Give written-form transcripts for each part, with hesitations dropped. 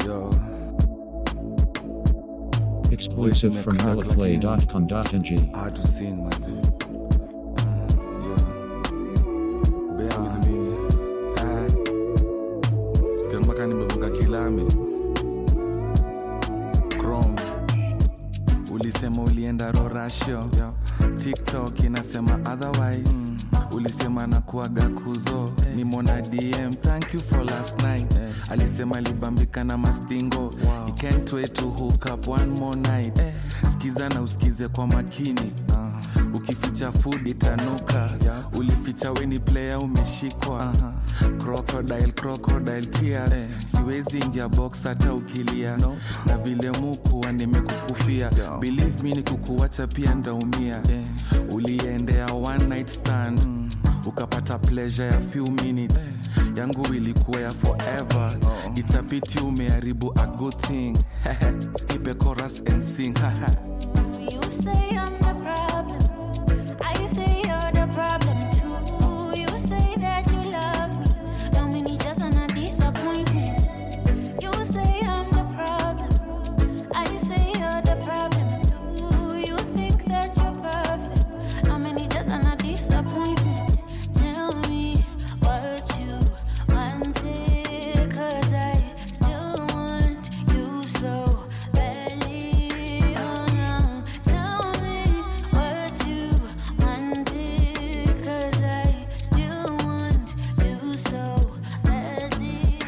Yo. Exclusive from meloplay.com.ng. Hard to sing, man. Yeah. Bear with me. Sikia mpaka nimevuka kilami. Chrome. Ulisema ulienda Rorasho. TikTok inasema otherwise. Ulisema na kuaga kuzo. Nimona DM, thank you for last night. Alisema libambika na mastingo. He can't wait to hook up one more night. Skiza na usikize kwa makini. Ukificha food itanuka. Ulificha weni player umeshikwa. Crocodile tears. Siwezi ingia box hata ukilia. Na vile mukuwa nimekukufia. Believe me ni kukuwacha pia ndaumia. Uliendea one night stand. Ukapata pleasure ya few minutes. Yangu ilikuwa ya forever. It's a pity umeharibu a good thing. Keep a chorus and sing. You say I'm the problem. I say you're the problem too. You say that you love me. How many just on a disappointment? You say I'm the problem. I say you're the problem too. You think that you're perfect. How many just on a disappointment? Tell me what you wanted, 'cause I still want you so badly. Oh no, tell me what you wanted, 'cause I still want you so badly.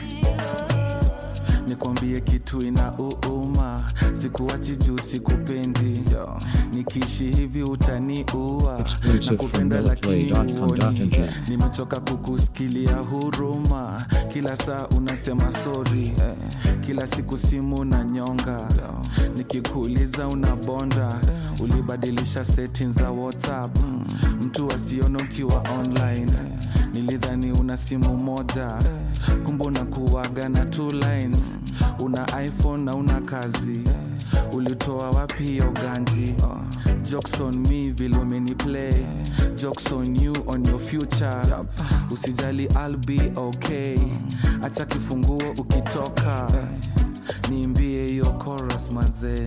Oh. Nikwambie kitu ina uuma. Sikuwachi juu sikupendi. Nikiishi hivi utaniua. Exclusive Nakupenda lakini from uoni. Nimechoka kukusikilia huruma. Kila saa unasema sorry. Kila siku simu na nyonga. Nikikuuliza unabonda. Ulibadilisha settings za WhatsApp. Mtu asione ukiwa online. Nilidhani una simu moja. Kumbe unakuwaga na 2 lines. Una iPhone na una kazi. Ulitoa wapi hiyo ganji? Jokes on me vile umeniplay. Jokes on you on your future. Usijali I'll be okay. Acha kifunguo ukitoka. Niimbie hiyo chorus manze.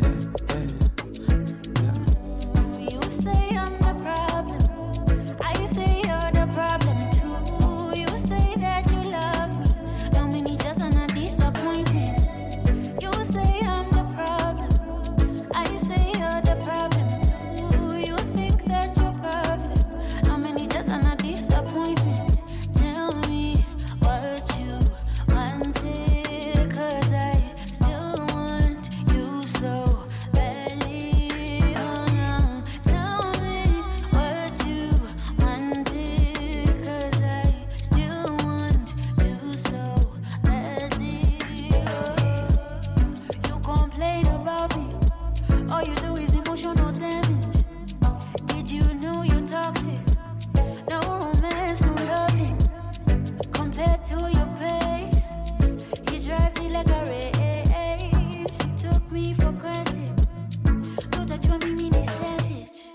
You say I'm the problem. I say you're the problem too. You say that you love me. How many just on a disappointment? You say I'm the problem. I say you're the problem too. You think that you're perfect. How many just on a disappointment? Tell me what you wanted, 'cause I still want you so badly. Oh no, tell me what you wanted, 'cause I still want you so badly. Oh. You complain about me, all you do is emotional damage. Did you know you're toxic? No romance, no loving. Compared to your pace, he drives it like a race. You took me for granted. Know that you're me, mini savage.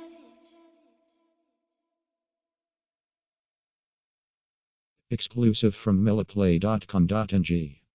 Exclusive from meloplay.com.ng.